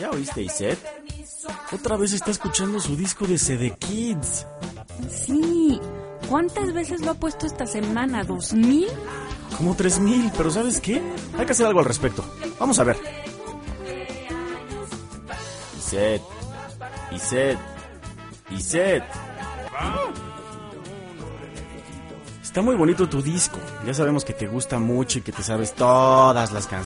¿Ya oíste, Iset? Otra vez está escuchando su disco de CD Kids. Sí. ¿Cuántas veces lo ha puesto esta semana? ¿2000? Como 3000, pero ¿sabes qué? Hay que hacer algo al respecto. Vamos a ver. Iset. Está muy bonito tu disco. Ya sabemos que te gusta mucho y que te sabes todas las canciones.